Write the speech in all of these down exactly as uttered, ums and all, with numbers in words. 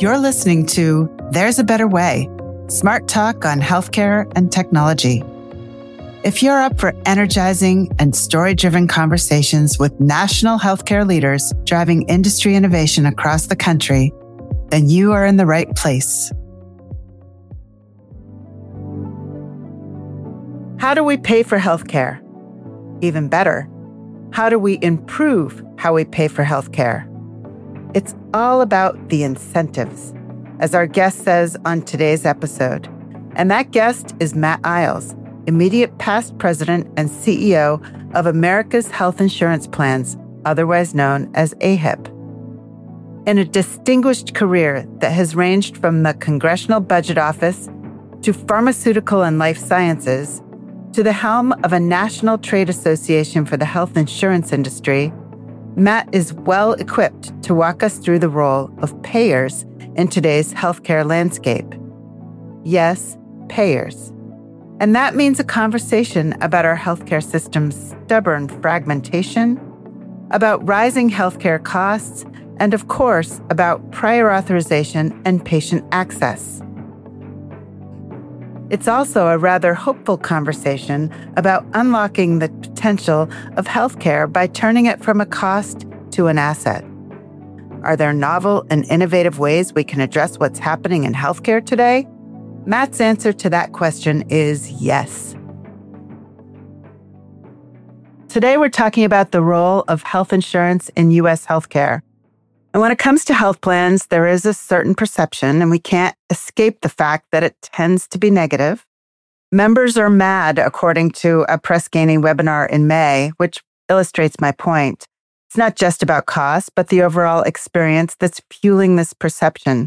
You're listening to There's a Better Way, smart talk on healthcare and technology. If you're up for energizing and story-driven conversations with national healthcare leaders driving industry innovation across the country, then you are in the right place. How do we pay for healthcare? Even better, how do we improve how we pay for healthcare? It's all about the incentives, as our guest says on today's episode. And that guest is Matt Eyles, immediate past president and C E O of America's Health Insurance Plans, otherwise known as A H I P. In a distinguished career that has ranged from the Congressional Budget Office to pharmaceutical and life sciences, to the helm of a national trade association for the health insurance industry, Matt is well equipped to walk us through the role of payers in today's healthcare landscape. Yes, payers. And that means a conversation about our healthcare system's stubborn fragmentation, about rising healthcare costs, and of course, about prior authorization and patient access. It's also a rather hopeful conversation about unlocking the potential of healthcare by turning it from a cost to an asset. Are there novel and innovative ways we can address what's happening in healthcare today? Matt's answer to that question is yes. Today, we're talking about the role of health insurance in U S healthcare. And when it comes to health plans, there is a certain perception, and we can't escape the fact that it tends to be negative. Members are mad, according to a press-gaining webinar in May, which illustrates my point. It's not just about cost, but the overall experience that's fueling this perception.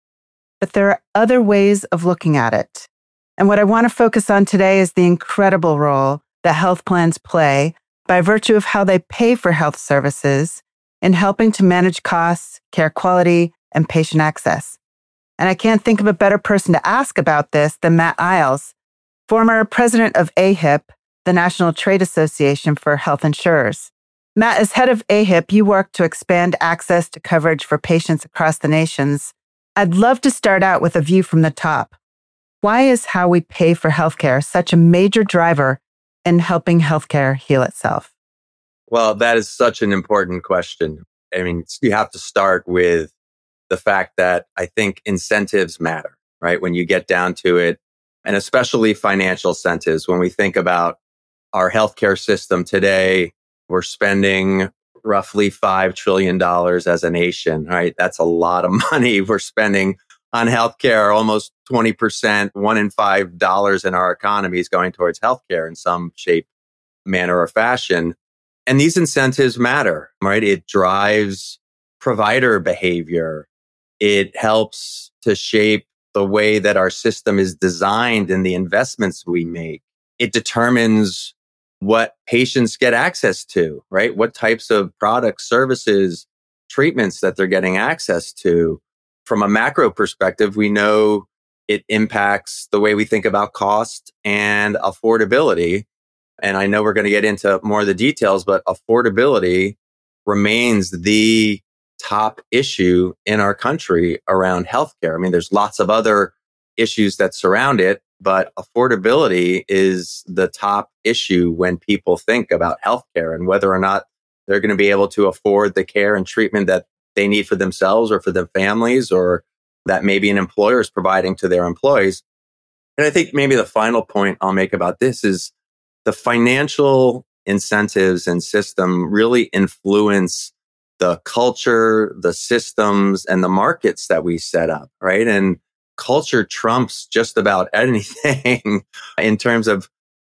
But there are other ways of looking at it. And what I want to focus on today is the incredible role that health plans play by virtue of how they pay for health services in helping to manage costs, care quality, and patient access. And I can't think of a better person to ask about this than Matt Eyles, former president of A H I P, the National Trade Association for Health Insurers. Matt, as head of A H I P, you work to expand access to coverage for patients across the nations. I'd love to start out with a view from the top. Why is how we pay for healthcare such a major driver in helping healthcare heal itself? Well, that is such an important question. I mean, you have to start with the fact that I think incentives matter, right? When you get down to it, and especially financial incentives. When we think about our healthcare system today, we're spending roughly five trillion dollars as a nation, right? That's a lot of money we're spending on healthcare. Almost twenty percent, one in five dollars in our economy is going towards healthcare in some shape, manner, or fashion. And these incentives matter, right? It drives provider behavior. It helps to shape the way that our system is designed and the investments we make. It determines what patients get access to, right? What types of products, services, treatments that they're getting access to. From a macro perspective, we know it impacts the way we think about cost and affordability. And I know we're going to get into more of the details, but affordability remains the top issue in our country around healthcare. I mean, there's lots of other issues that surround it, but affordability is the top issue when people think about healthcare and whether or not they're going to be able to afford the care and treatment that they need for themselves or for their families, or that maybe an employer is providing to their employees. And I think maybe the final point I'll make about this is the financial incentives and system really influence the culture, the systems, and the markets that we set up, right? And culture trumps just about anything in terms of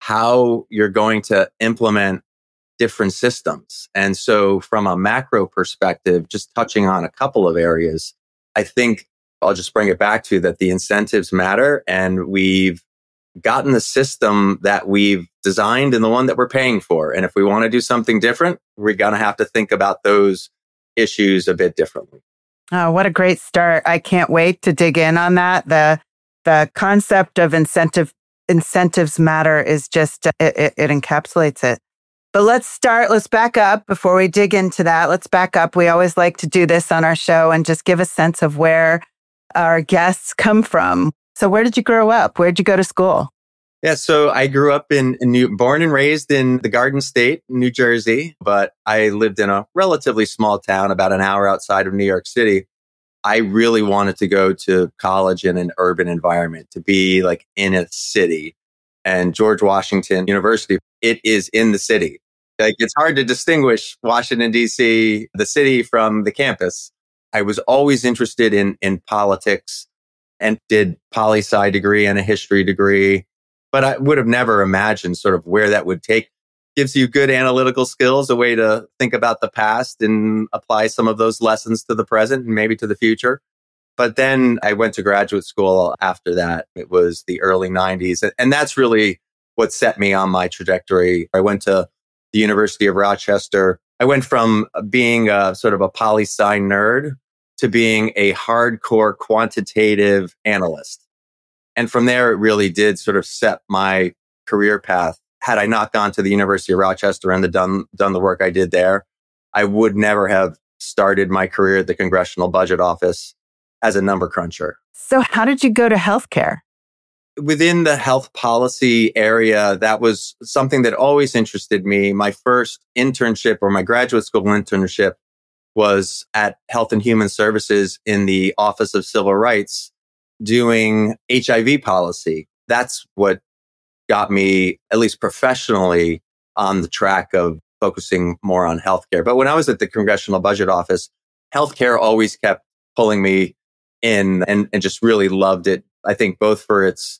how you're going to implement different systems. And so from a macro perspective, just touching on a couple of areas, I think I'll just bring it back to that the incentives matter, and we've gotten the system that we've designed and the one that we're paying for. And if we want to do something different, we're going to have to think about those issues a bit differently. Oh, what a great start. I can't wait to dig in on that. The the concept of incentive incentives matter is just, it, it, it encapsulates it. But let's start, let's back up before we dig into that. Let's back up. We always like to do this on our show and just give a sense of where our guests come from. So where did you grow up? Where did you go to school? Yeah, so I grew up in, in New, born and raised in the Garden State, New Jersey, but I lived in a relatively small town about an hour outside of New York City. I really wanted to go to college in an urban environment, to be like in a city. And George Washington University, it is in the city. Like, it's hard to distinguish Washington, D C, the city, from the campus. I was always interested in, in politics and did poli-sci degree and a history degree. But I would have never imagined sort of where that would take. Gives you good analytical skills, a way to think about the past and apply some of those lessons to the present and maybe to the future. But then I went to graduate school after that. It was the early nineties. And that's really what set me on my trajectory. I went to the University of Rochester. I went from being a sort of a poli-sci nerd to being a hardcore quantitative analyst. And from there, it really did sort of set my career path. Had I not gone to the University of Rochester and the done, done the work I did there, I would never have started my career at the Congressional Budget Office as a number cruncher. So how did you go to healthcare? Within the health policy area, that was something that always interested me. My first internship, or my graduate school internship, was at Health and Human Services in the Office of Civil Rights, doing H I V policy. That's what got me, at least professionally, on the track of focusing more on healthcare. But when I was at the Congressional Budget Office, healthcare always kept pulling me in, and, and just really loved it. I think both for its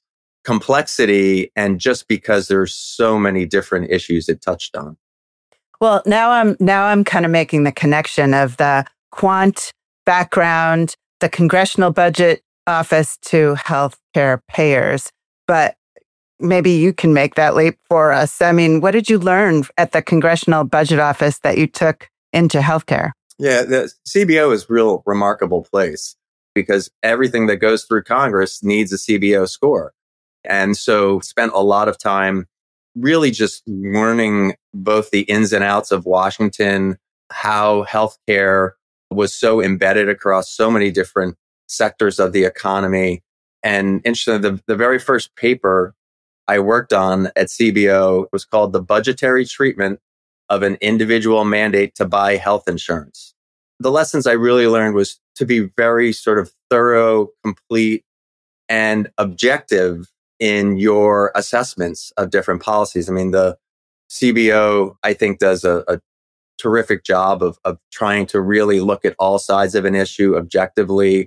complexity and just because there's so many different issues it touched on. Well, now I'm now I'm kind of making the connection of the quant background, the Congressional Budget Office, to healthcare payers. But maybe you can make that leap for us. I mean, what did you learn at the Congressional Budget Office that you took into healthcare? Yeah, the C B O is a real remarkable place because everything that goes through Congress needs a C B O score. And so spent a lot of time really just learning both the ins and outs of Washington, how healthcare was so embedded across so many different sectors of the economy. And interestingly, the, the very first paper I worked on at C B O was called The Budgetary Treatment of an Individual Mandate to Buy Health Insurance. The lessons I really learned was to be very sort of thorough, complete, and objective in your assessments of different policies. I mean, the C B O, I think, does a, a terrific job of, of trying to really look at all sides of an issue objectively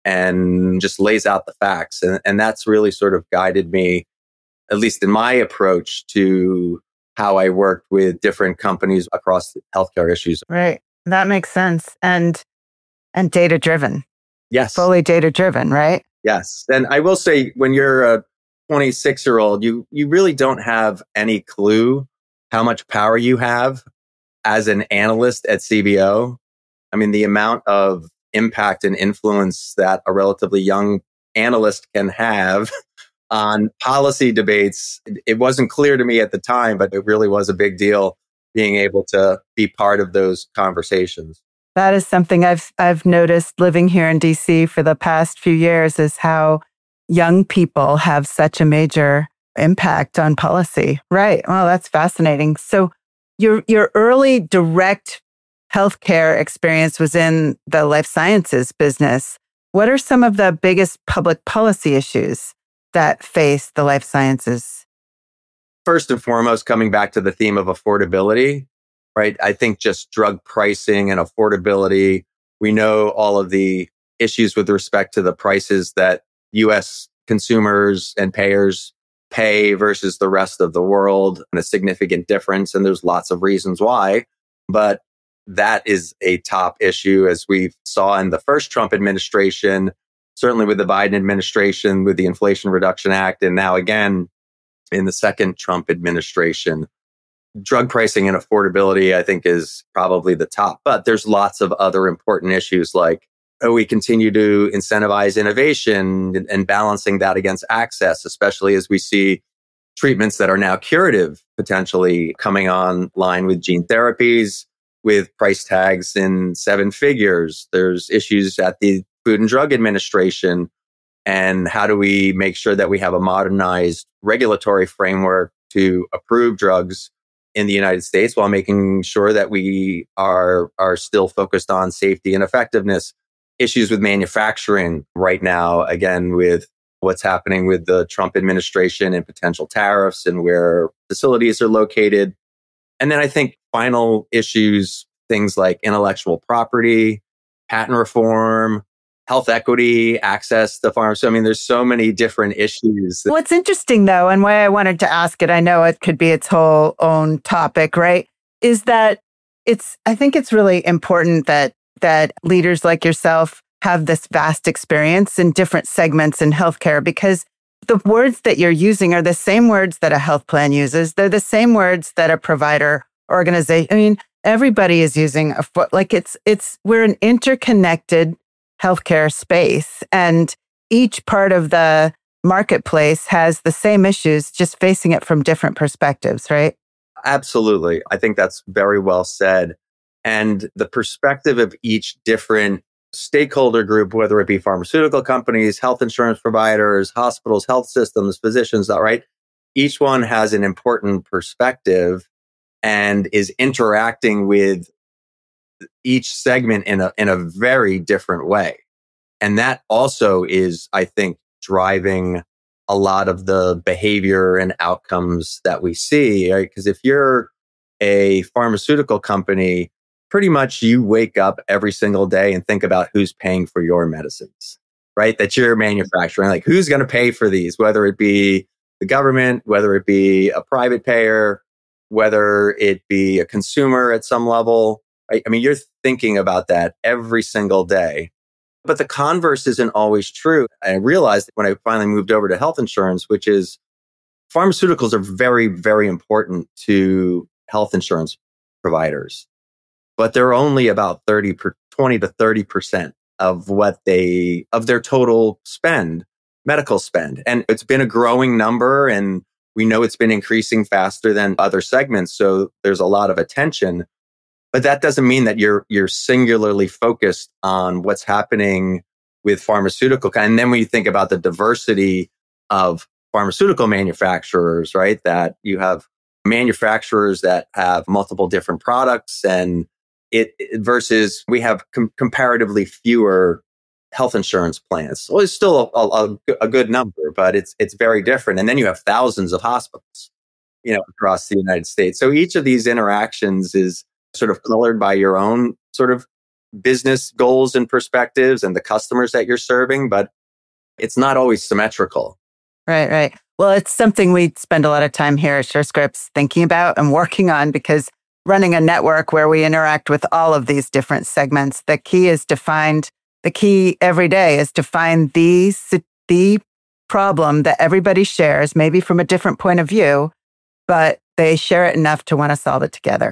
and just lays out the facts. And, and that's really sort of guided me, at least in my approach to how I worked with different companies across healthcare issues. Right. That makes sense. And and data driven. Yes. Fully data driven, right? Yes. And I will say, when you're a twenty-six year old, you, you really don't have any clue how much power you have as an analyst at C B O. I mean, the amount of impact and influence that a relatively young analyst can have on policy debates, it wasn't clear to me at the time, but it really was a big deal being able to be part of those conversations. That is something I've I've noticed living here in D C for the past few years, is how young people have such a major impact on policy. Right. Well, that's fascinating. So your your early direct healthcare experience was in the life sciences business. What are some of the biggest public policy issues that face the life sciences? First and foremost, coming back to the theme of affordability, right? I think just drug pricing and affordability. We know all of the issues with respect to the prices that U S consumers and payers pay versus the rest of the world, and a significant difference. And there's lots of reasons why, but that is a top issue, as we saw in the first Trump administration, certainly with the Biden administration, with the Inflation Reduction Act, and now again in the second Trump administration. Drug pricing and affordability, I think, is probably the top. But there's lots of other important issues, like oh, we continue to incentivize innovation and, and balancing that against access, especially as we see treatments that are now curative potentially coming online with gene therapies, with price tags in seven figures. There's issues at the Food and Drug Administration, and how do we make sure that we have a modernized regulatory framework to approve drugs in the United States while making sure that we are, are still focused on safety and effectiveness. Issues with manufacturing right now, again, with what's happening with the Trump administration and potential tariffs and where facilities are located. And then I think final issues, things like intellectual property, patent reform, health equity, access to farms. So, I mean, there's so many different issues. What's interesting, though, and why I wanted to ask it, I know it could be its whole own topic, right? Is that it's, I think it's really important that that leaders like yourself have this vast experience in different segments in healthcare, because the words that you're using are the same words that a health plan uses. They're the same words that a provider organization. I mean, everybody is using a foot, like it's, it's, we're an interconnected healthcare space, and each part of the marketplace has the same issues, just facing it from different perspectives, right? Absolutely. I think that's very well said. And the perspective of each different stakeholder group, whether it be pharmaceutical companies, health insurance providers, hospitals, health systems, physicians, right? Each one has an important perspective and is interacting with each segment in a, in a very different way. And that also is, I think, driving a lot of the behavior and outcomes that we see, right? Because if you're a pharmaceutical company, pretty much you wake up every single day and think about who's paying for your medicines, right? That you're manufacturing, like who's going to pay for these, whether it be the government, whether it be a private payer, whether it be a consumer at some level. Right? I mean, you're thinking about that every single day. But the converse isn't always true. I realized when I finally moved over to health insurance, which is pharmaceuticals are very, very important to health insurance providers, but they're only about thirty, twenty to thirty percent of what they, of their total spend, medical spend. And it's been a growing number, and we know it's been increasing faster than other segments. So there's a lot of attention. But that doesn't mean that you're you're singularly focused on what's happening with pharmaceutical. And then when you think about the diversity of pharmaceutical manufacturers, right? That you have manufacturers that have multiple different products, and it, it versus we have com- comparatively fewer health insurance plans. Well, it's still a, a, a good number, but it's it's very different. And then you have thousands of hospitals, you know, across the United States. So each of these interactions is sort of colored by your own sort of business goals and perspectives and the customers that you're serving, but it's not always symmetrical. Right, right. Well, it's something we spend a lot of time here at SureScripts thinking about and working on, because running a network where we interact with all of these different segments, the key is to find, the key every day is to find the, the problem that everybody shares, maybe from a different point of view, but they share it enough to want to solve it together.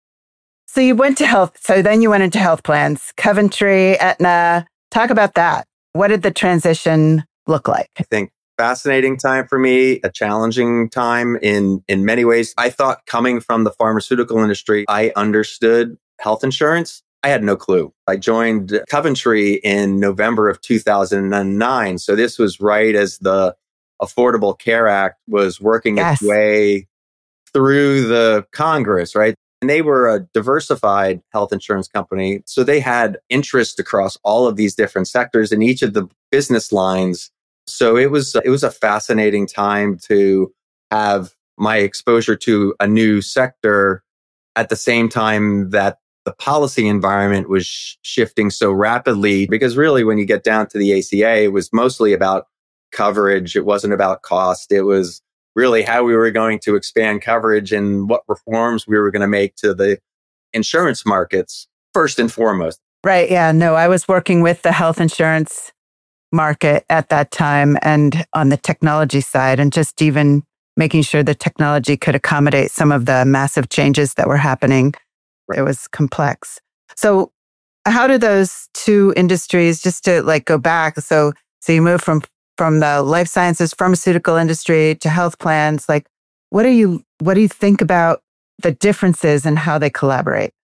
So you went to health. So then you went into health plans, Coventry, Aetna. Talk about that. What did the transition look like? I think fascinating time for me, a challenging time in, in many ways. I thought coming from the pharmaceutical industry, I understood health insurance. I had no clue. I joined Coventry in November of two thousand nine. So this was right as the Affordable Care Act was working yes. its way through the Congress, right? And they were a diversified health insurance company. So they had interest across all of these different sectors in each of the business lines. So it was, it was a fascinating time to have my exposure to a new sector at the same time that the policy environment was sh- shifting so rapidly. Because really, when you get down to the A C A, it was mostly about coverage. It wasn't about cost. It was really how we were going to expand coverage and what reforms we were going to make to the insurance markets, first and foremost. Right. Yeah. No, I was working with the health insurance market at that time and on the technology side, and just even making sure the technology could accommodate some of the massive changes that were happening. Right. It was complex. So how do those two industries, just to like go back, so so you moved from from the life sciences, pharmaceutical industry to health plans, like what do you what do you think about the differences and how they collaborate?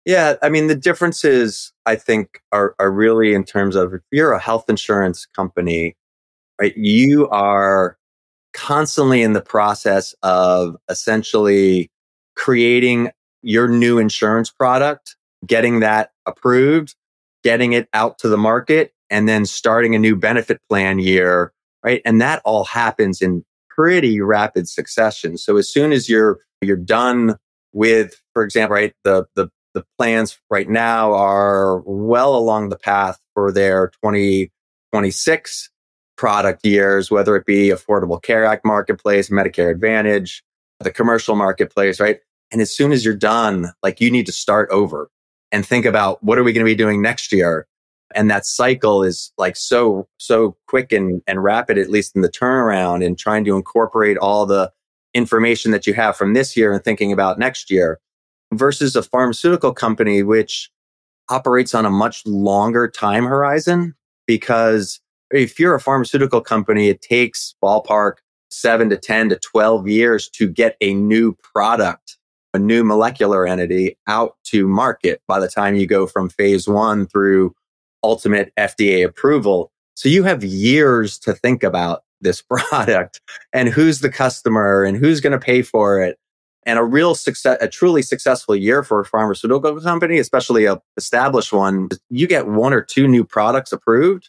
Yeah, I mean, the differences I think are are really in terms of if you're a health insurance company, right? You are constantly in the process of essentially creating your new insurance product, getting that approved, getting it out to the market, and then starting a new benefit plan year, right? And that all happens in pretty rapid succession. So as soon as you're you're done with, for example, right, the the the plans right now are well along the path for their twenty twenty-six product years, whether it be Affordable Care Act marketplace, Medicare Advantage, the commercial marketplace, right? And as soon as you're done, like you need to start over and think about what are we going to be doing next year? And that cycle is like so, so quick and, and rapid, at least in the turnaround and trying to incorporate all the information that you have from this year and thinking about next year versus a pharmaceutical company, which operates on a much longer time horizon. Because if you're a pharmaceutical company, it takes ballpark seven to ten to twelve years to get a new product, a new molecular entity out to market by the time you go from phase one through ultimate F D A approval. So you have years to think about this product and who's the customer and who's going to pay for it. And a real success, a truly successful year for a pharmaceutical company, especially a established one, you get one or two new products approved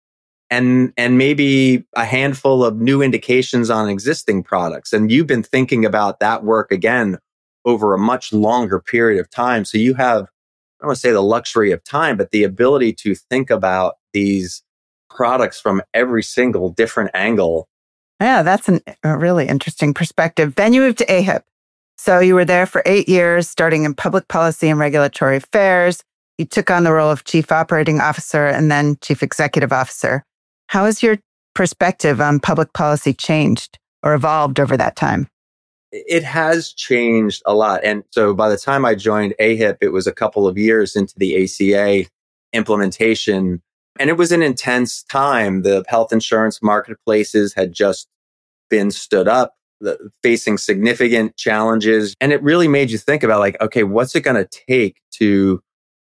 and, and maybe a handful of new indications on existing products. And you've been thinking about that work again over a much longer period of time. So you have, I don't want to say the luxury of time, but the ability to think about these products from every single different angle. Yeah, that's an, a really interesting perspective. Then you moved to A H I P. So you were there for eight years, starting in public policy and regulatory affairs. You took on the role of chief operating officer and then chief executive officer. How has your perspective on public policy changed or evolved over that time? It has changed a lot. And so by the time I joined A H I P, it was a couple of years into the A C A implementation. And it was an intense time. The health insurance marketplaces had just been stood up, facing significant challenges. And it really made you think about like, okay, what's it going to take to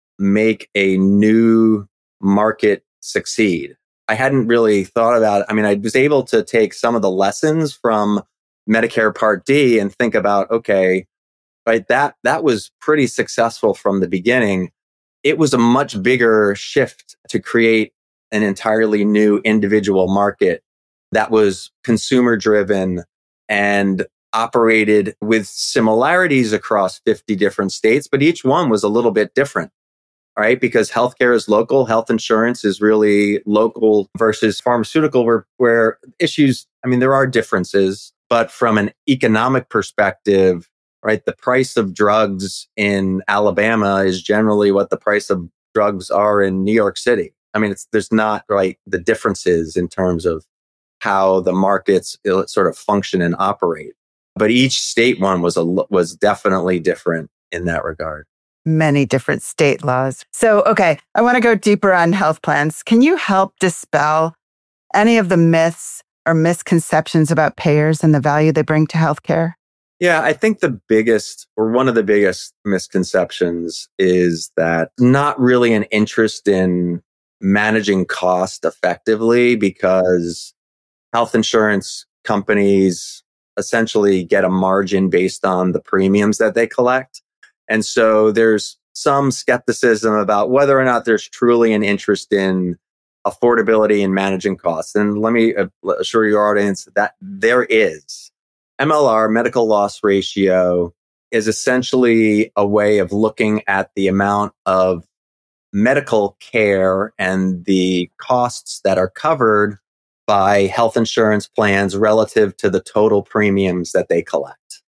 make a new market succeed? I hadn't really thought about it. I mean, I was able to take some of the lessons from Medicare Part D and think about, okay, right, that, that was pretty successful from the beginning. It was a much bigger shift to create an entirely new individual market that was consumer driven and operated with similarities across fifty different states, but each one was a little bit different, right? Because healthcare is local, health insurance is really local versus pharmaceutical, where, where issues, I mean, there are differences, but from an economic perspective, right, the price of drugs in Alabama is generally what the price of drugs are in New York City. I mean, it's, there's not right the differences in terms of how the markets sort of function and operate. But each state one was a, was definitely different in that regard. Many different state laws. So, okay, I want to go deeper on health plans. Can you help dispel any of the myths or misconceptions about payers and the value they bring to healthcare? Yeah, I think the biggest or one of the biggest misconceptions is that not really an interest in managing cost effectively because health insurance companies essentially get a margin based on the premiums that they collect. And so there's some skepticism about whether or not there's truly an interest in affordability and managing costs. And let me assure your audience that there is. M L R, medical loss ratio, is essentially a way of looking at the amount of medical care and the costs that are covered by health insurance plans relative to the total premiums that they collect.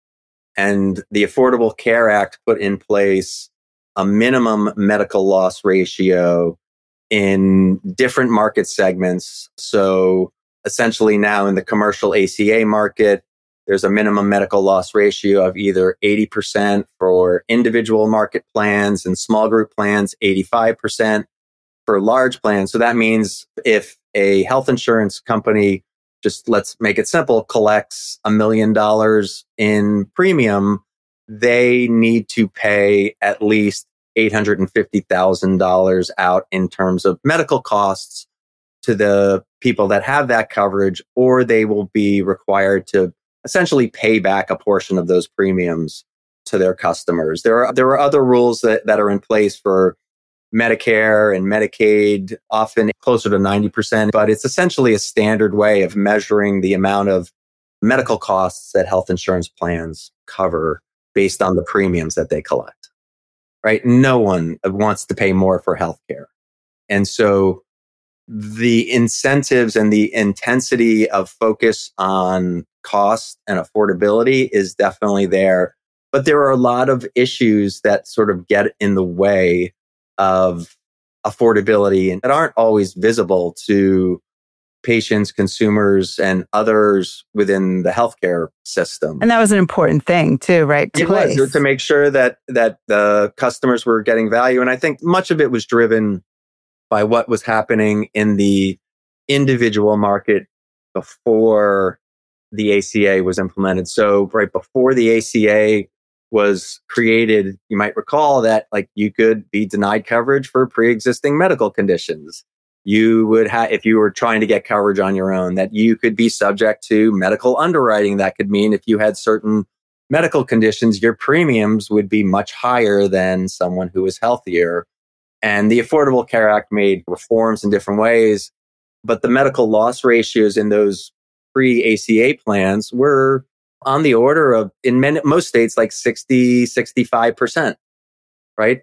And the Affordable Care Act put in place a minimum medical loss ratio in different market segments. So essentially now in the commercial A C A market, there's a minimum medical loss ratio of either eighty percent for individual market plans and small group plans, eighty-five percent for large plans. So that means if a health insurance company, just let's make it simple, collects a million dollars in premium, they need to pay at least eight hundred fifty thousand dollars out in terms of medical costs to the people that have that coverage, or they will be required to essentially pay back a portion of those premiums to their customers. There are there are other rules that, that are in place for Medicare and Medicaid, often closer to ninety percent, but it's essentially a standard way of measuring the amount of medical costs that health insurance plans cover based on the premiums that they collect, right? No one wants to pay more for healthcare. And so the incentives and the intensity of focus on cost and affordability is definitely there. But there are a lot of issues that sort of get in the way of affordability and that aren't always visible to patients, consumers, and others within the healthcare system. And that was an important thing too, right? To it place. was to make sure that that the customers were getting value. And I think much of it was driven by what was happening in the individual market before the A C A was implemented. So right before the A C A was created, you might recall that like you could be denied coverage for pre-existing medical conditions. You would have, if you were trying to get coverage on your own, that you could be subject to medical underwriting. That could mean if you had certain medical conditions, your premiums would be much higher than someone who was healthier. And the Affordable Care Act made reforms in different ways, but the medical loss ratios in those pre-A C A plans were on the order of, in many, most states, like sixty, sixty-five percent, right?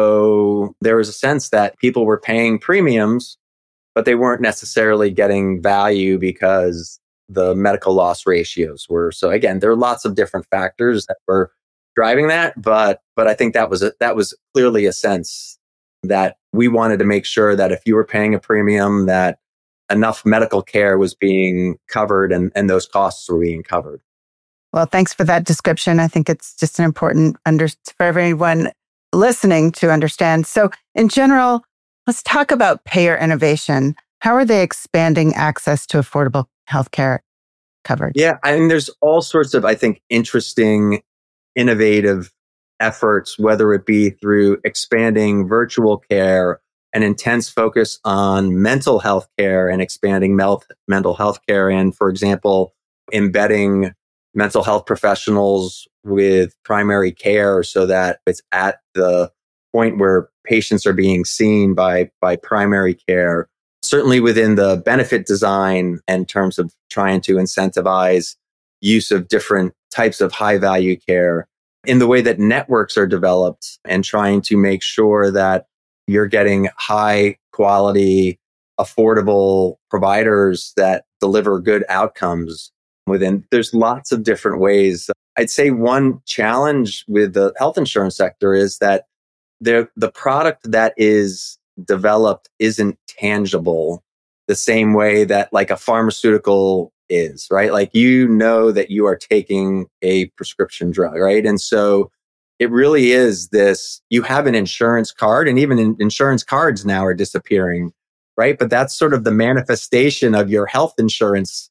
So there was a sense that people were paying premiums, but they weren't necessarily getting value because the medical loss ratios were. So again, there are lots of different factors that were driving that, but but I think that was a, that was clearly a sense that we wanted to make sure that if you were paying a premium, that enough medical care was being covered and, and those costs were being covered. Well, thanks for that description. I think it's just an important under for everyone listening to understand. So in general, let's talk about payer innovation. How are they expanding access to affordable healthcare coverage? Yeah, I mean, there's all sorts of, I think, interesting, innovative efforts, whether it be through expanding virtual care, an intense focus on mental health care and expanding mel- mental health care. And for example, embedding mental health professionals with primary care so that it's at the point where patients are being seen by, by primary care. Certainly within the benefit design in terms of trying to incentivize use of different types of high value care, in the way that networks are developed and trying to make sure that you're getting high quality, affordable providers that deliver good outcomes within. There's lots of different ways. I'd say one challenge with the health insurance sector is that the the product that is developed isn't tangible the same way that like a pharmaceutical is, right? Like, you know that you are taking a prescription drug, right? And so it really is this, you have an insurance card, and even in, insurance cards now are disappearing, right? But that's sort of the manifestation of your health insurance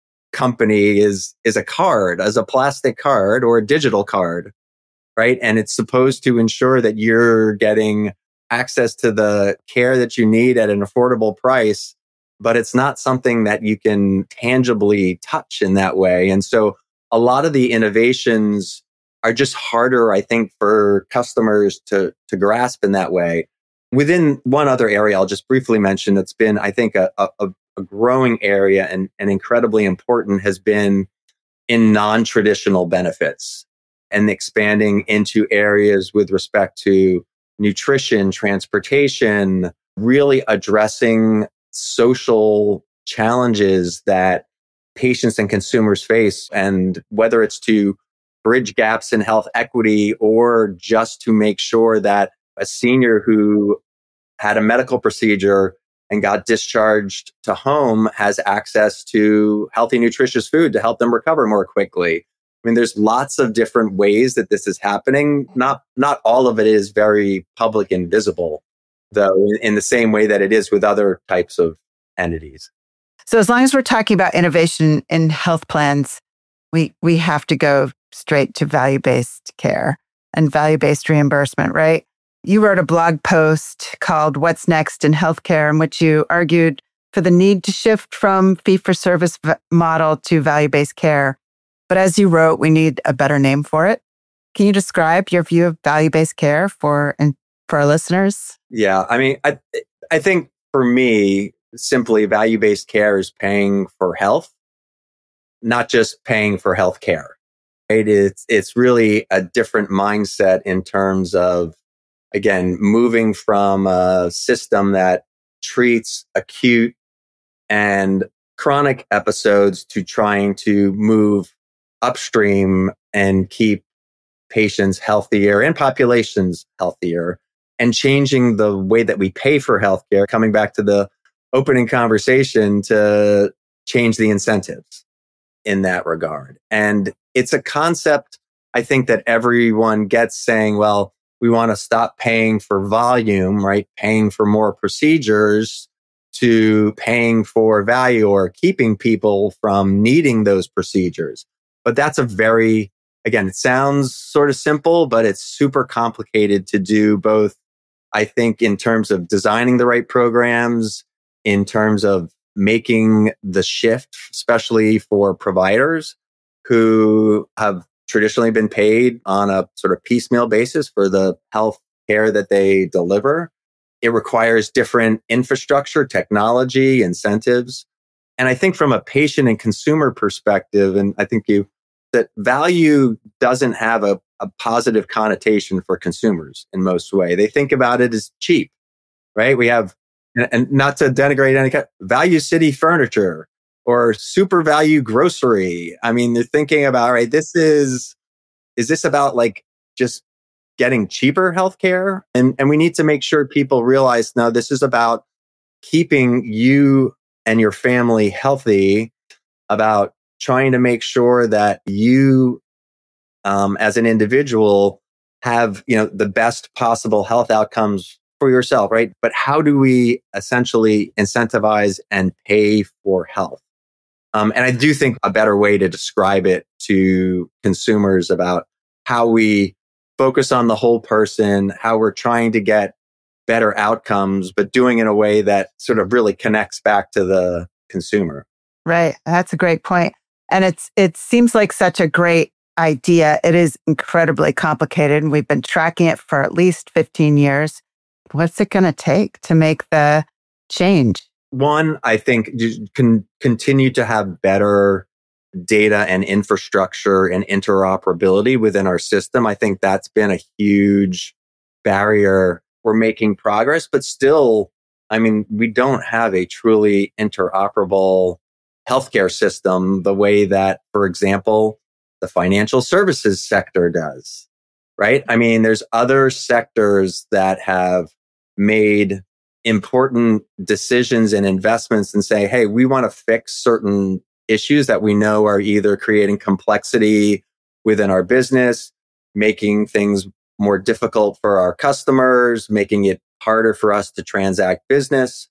company is, is a card, as a plastic card or a digital card, right? And it's supposed to ensure that you're getting access to the care that you need at an affordable price, but it's not something that you can tangibly touch in that way. And so a lot of the innovations are just harder, I think, for customers to, to grasp in that way. Within one other area, I'll just briefly mention that's been, I think, a, a, a growing area and, and incredibly important has been in non-traditional benefits and expanding into areas with respect to nutrition, transportation, really addressing social challenges that patients and consumers face. And whether it's to bridge gaps in health equity or just to make sure that a senior who had a medical procedure and got discharged to home has access to healthy, nutritious food to help them recover more quickly. I mean, there's lots of different ways that this is happening. Not, not all of it is very public and visible, though, in, in the same way that it is with other types of entities. So as long as we're talking about innovation in health plans, we, we have to go straight to value-based care and value-based reimbursement, right? You wrote a blog post called What's Next in Healthcare, in which you argued for the need to shift from fee-for-service v- model to value-based care. But as you wrote, we need a better name for it. Can you describe your view of value-based care for and for our listeners? Yeah, I mean, I I think for me, simply value-based care is paying for health, not just paying for health care. Right? It's it's really a different mindset in terms of, again, moving from a system that treats acute and chronic episodes to trying to move upstream and keep patients healthier and populations healthier, and changing the way that we pay for healthcare, coming back to the opening conversation, to change the incentives in that regard. And it's a concept, I think, that everyone gets, saying, well, we want to stop paying for volume, right? Paying for more procedures to paying for value, or keeping people from needing those procedures. But that's a very, again, it sounds sort of simple, but it's super complicated to do, both, I think, in terms of designing the right programs, in terms of making the shift, especially for providers who have traditionally been paid on a sort of piecemeal basis for the health care that they deliver. It requires different infrastructure, technology, incentives. And I think from a patient and consumer perspective, and I think you, that value doesn't have a, a positive connotation for consumers in most way. They think about it as cheap, right? We have, and not to denigrate any kind, Value City Furniture or Super Value Grocery. I mean, they're thinking about, right, this is, is this about like just getting cheaper healthcare? And, and we need to make sure people realize, no, this is about keeping you and your family healthy, about trying to make sure that you, um, as an individual, have, you know, the best possible health outcomes for yourself, right? But how do we essentially incentivize and pay for health? Um, and I do think a better way to describe it to consumers about how we focus on the whole person, how we're trying to get better outcomes, but doing it in a way that sort of really connects back to the consumer. Right. That's a great point. And it's it seems like such a great idea. It is incredibly complicated, and we've been tracking it for at least fifteen years. What's it going to take to make the change? One, I think you can continue to have better data and infrastructure and interoperability within our system. I think that's been a huge barrier. We're making progress, but still, I mean, we don't have a truly interoperable healthcare system the way that, for example, the financial services sector does, right? I mean, there's other sectors that have made important decisions and investments and say, hey, we want to fix certain issues that we know are either creating complexity within our business, making things more difficult for our customers, making it harder for us to transact business.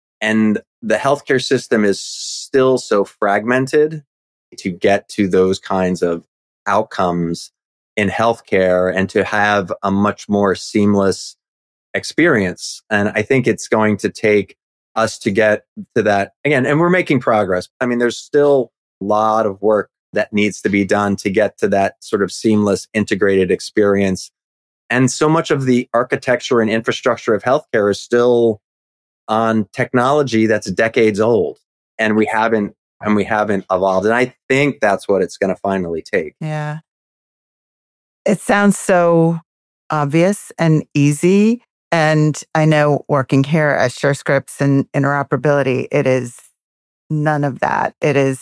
And the healthcare system is still so fragmented to get to those kinds of outcomes in healthcare and to have a much more seamless experience. And I think it's going to take us to get to that again. And we're making progress. I mean, there's still a lot of work that needs to be done to get to that sort of seamless, integrated experience. And so much of the architecture and infrastructure of healthcare is still on technology that's decades old, and we haven't and we haven't evolved. And I think that's what it's going to finally take. Yeah. It sounds so obvious and easy. And I know working here at SureScripts and interoperability, it is none of that. It is,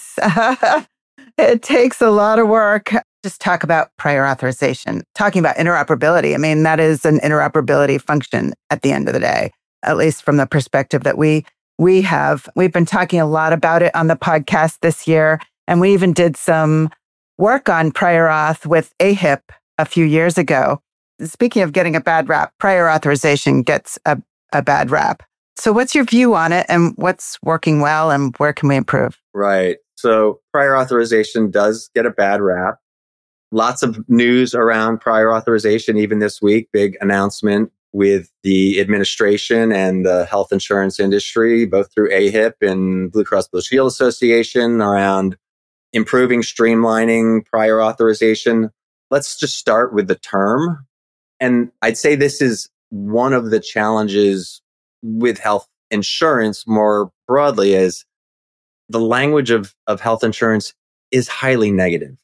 it takes a lot of work. Just talk about prior authorization, talking about interoperability. I mean, that is an interoperability function at the end of the day, at least from the perspective that we we have. We've been talking a lot about it on the podcast this year. And we even did some work on prior auth with A H I P a few years ago. Speaking of getting a bad rap, prior authorization gets a, a bad rap. So what's your view on it, and what's working well, and where can we improve? Right. So prior authorization does get a bad rap. Lots of news around prior authorization, even this week, big announcement with the administration and the health insurance industry, both through A H I P and Blue Cross Blue Shield Association, around improving, streamlining prior authorization. Let's just start with the term. And I'd say this is one of the challenges with health insurance more broadly, is the language of, of health insurance is highly negative,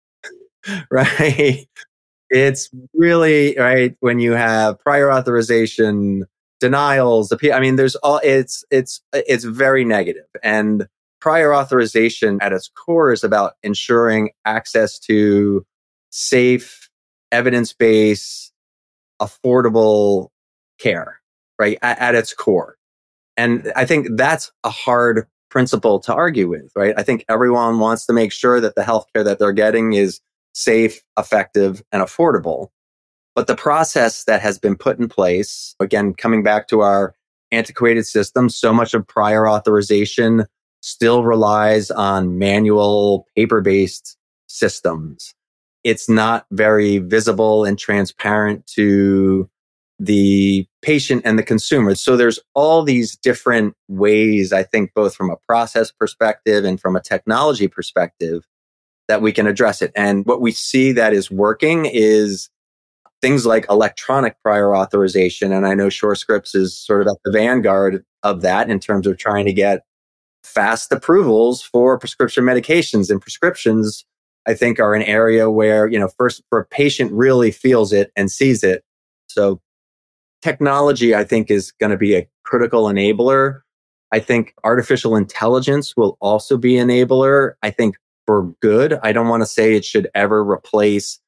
right? It's really, right, when you have prior authorization, denials, appeal, I mean, there's all, it's, it's, it's very negative. And prior authorization at its core is about ensuring access to safe, evidence-based, affordable care, right? At, at its core. And I think that's a hard principle to argue with, right? I think everyone wants to make sure that the healthcare that they're getting is safe, effective, and affordable. But the process that has been put in place, again, coming back to our antiquated system, so much of prior authorization still relies on manual, paper-based systems. It's not very visible and transparent to the patient and the consumer. So there's all these different ways, I think, both from a process perspective and from a technology perspective, that we can address it. And what we see that is working is things like electronic prior authorization. And I know SureScripts is sort of at the vanguard of that in terms of trying to get fast approvals for prescription medications. And prescriptions, I think, are an area where, you know, first, for a patient really feels it and sees it. So technology, I think, is going to be a critical enabler. I think artificial intelligence will also be an enabler. I think for good. I don't want to say it should ever replace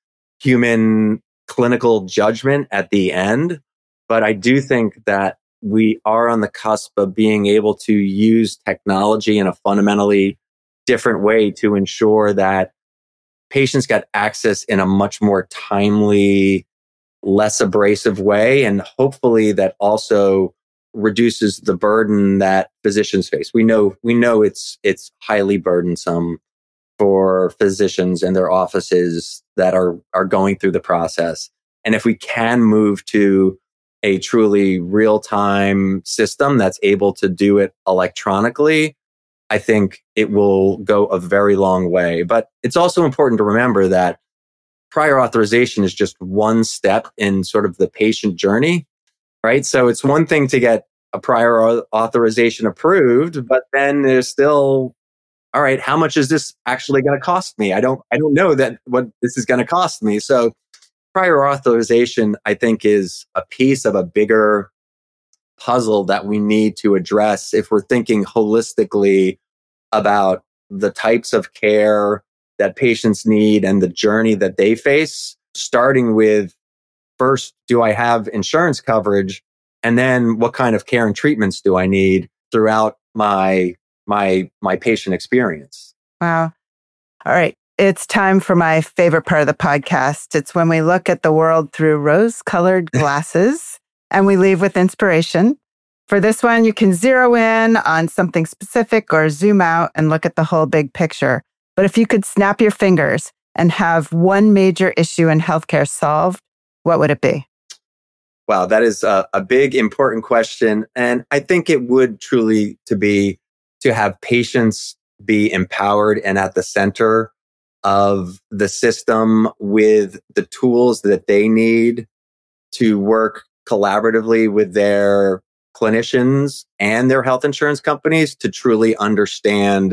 human clinical judgment at the end, but I do think that we are on the cusp of being able to use technology in a fundamentally different way to ensure that patients get access in a much more timely, less abrasive way. And hopefully that also reduces the burden that physicians face. We know, we know it's, it's highly burdensome for physicians and their offices that are, are going through the process. And if we can move to a truly real-time system that's able to do it electronically, I think it will go a very long way. But it's also important to remember that prior authorization is just one step in sort of the patient journey, right? So it's one thing to get a prior authorization approved, but then there's still, all right, how much is this actually going to cost me? I don't, I don't know that what this is going to cost me. So prior authorization, I think, is a piece of a bigger puzzle that we need to address if we're thinking holistically about the types of care that patients need and the journey that they face, starting with, first, do I have insurance coverage? And then what kind of care and treatments do I need throughout my my my patient experience? Wow. All right. It's time for my favorite part of the podcast. It's when we look at the world through rose-colored glasses and we leave with inspiration. For this one, you can zero in on something specific or zoom out and look at the whole big picture. But if you could snap your fingers and have one major issue in healthcare solved, what would it be? Wow, that is a, a big, important question. And I think it would truly to be to have patients be empowered and at the center of the system with the tools that they need to work collaboratively with their clinicians and their health insurance companies to truly understand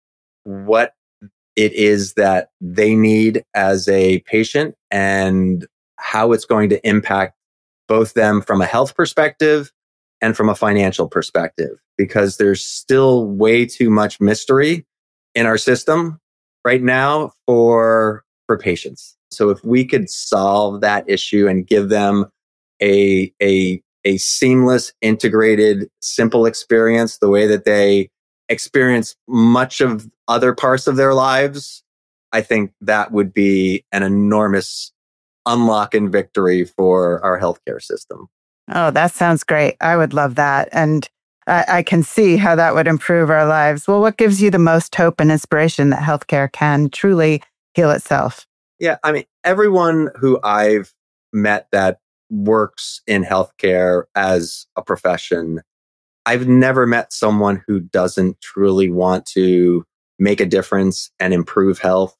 what it is that they need as a patient and how it's going to impact both them from a health perspective and from a financial perspective, because there's still way too much mystery in our system right now for, for patients. So if we could solve that issue and give them a, a, a seamless, integrated, simple experience, the way that they experience much of other parts of their lives, I think that would be an enormous unlock and victory for our healthcare system. Oh, that sounds great. I would love that. And I, I can see how that would improve our lives. Well, what gives you the most hope and inspiration that healthcare can truly heal itself? Yeah, I mean, everyone who I've met that works in healthcare as a profession, I've never met someone who doesn't truly want to make a difference and improve health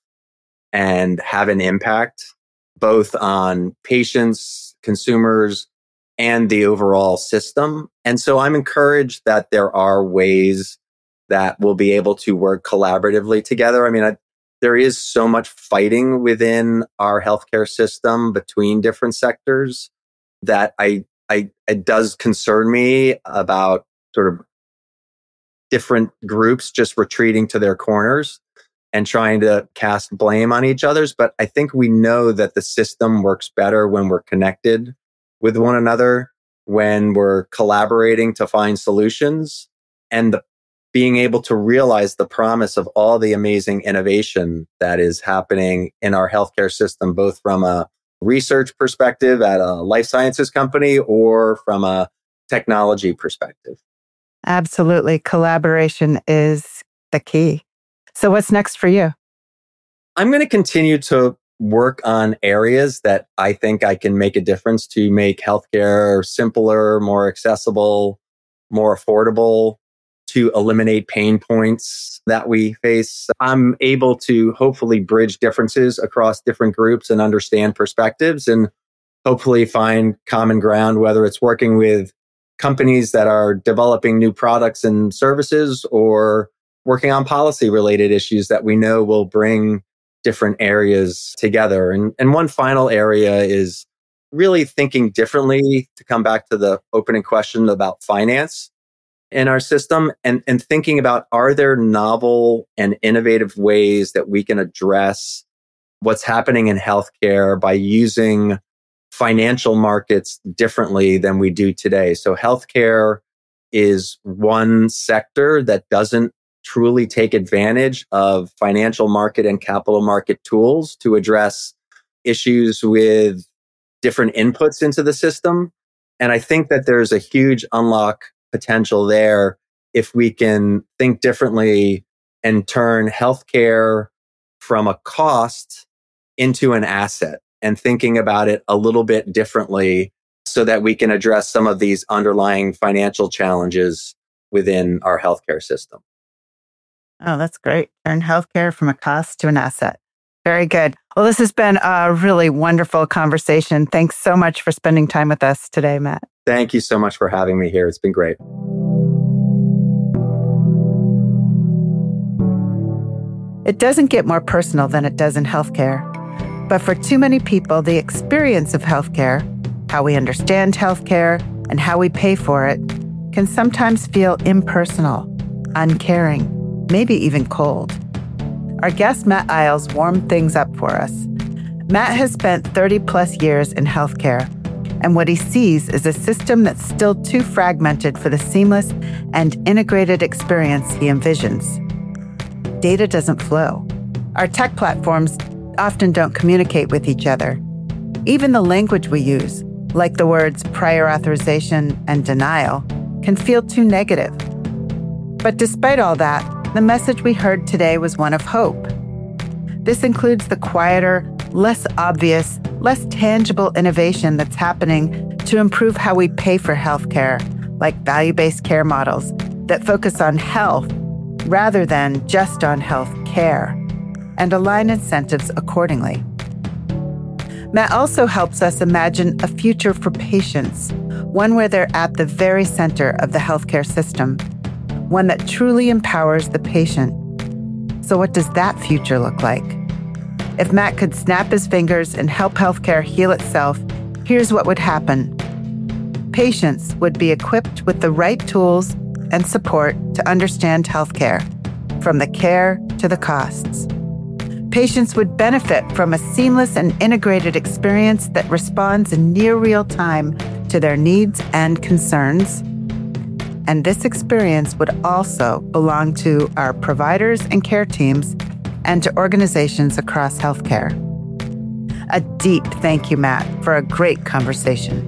and have an impact both on patients, consumers, and the overall system. And so I'm encouraged that there are ways that we'll be able to work collaboratively together. I mean, I, there is so much fighting within our healthcare system between different sectors that I, I, it does concern me about sort of different groups just retreating to their corners and trying to cast blame on each other's. But I think we know that the system works better when we're connected with one another, when we're collaborating to find solutions, and the, being able to realize the promise of all the amazing innovation that is happening in our healthcare system, both from a research perspective at a life sciences company or from a technology perspective. Absolutely. Collaboration is the key. So what's next for you? I'm going to continue to work on areas that I think I can make a difference to make healthcare simpler, more accessible, more affordable, to eliminate pain points that we face. I'm able to hopefully bridge differences across different groups and understand perspectives and hopefully find common ground, whether it's working with companies that are developing new products and services or working on policy related issues that we know will bring different areas together. And, and one final area is really thinking differently, to come back to the opening question about finance in our system, and, and thinking about, are there novel and innovative ways that we can address what's happening in healthcare by using financial markets differently than we do today? So healthcare is one sector that doesn't truly take advantage of financial market and capital market tools to address issues with different inputs into the system. And I think that there's a huge unlock potential there if we can think differently and turn healthcare from a cost into an asset, and thinking about it a little bit differently so that we can address some of these underlying financial challenges within our healthcare system. Oh, that's great. Turn healthcare from a cost to an asset. Very good. Well, this has been a really wonderful conversation. Thanks so much for spending time with us today, Matt. Thank you so much for having me here. It's been great. It doesn't get more personal than it does in healthcare. But for too many people, the experience of healthcare, how we understand healthcare, and how we pay for it, can sometimes feel impersonal, uncaring, maybe even cold. Our guest, Matt Eyles, warmed things up for us. Matt has spent thirty plus years in healthcare, and what he sees is a system that's still too fragmented for the seamless and integrated experience he envisions. Data doesn't flow. Our tech platforms often don't communicate with each other. Even the language we use, like the words prior authorization and denial, can feel too negative. But despite all that, the message we heard today was one of hope. This includes the quieter, less obvious, less tangible innovation that's happening to improve how we pay for healthcare, like value-based care models that focus on health rather than just on health care, and align incentives accordingly. Matt also helps us imagine a future for patients, one where they're at the very center of the healthcare system, one that truly empowers the patient. So what does that future look like? If Matt could snap his fingers and help healthcare heal itself, here's what would happen. Patients would be equipped with the right tools and support to understand healthcare, from the care to the costs. Patients would benefit from a seamless and integrated experience that responds in near real time to their needs and concerns. And this experience would also belong to our providers and care teams and to organizations across healthcare. A deep thank you, Matt, for a great conversation.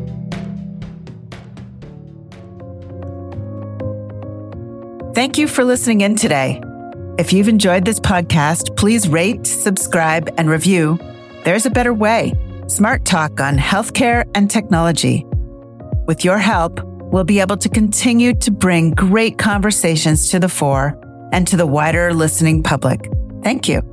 Thank you for listening in today. If you've enjoyed this podcast, please rate, subscribe, and review. There's a better way. Smart talk on healthcare and technology. With your help, we'll be able to continue to bring great conversations to the fore and to the wider listening public. Thank you.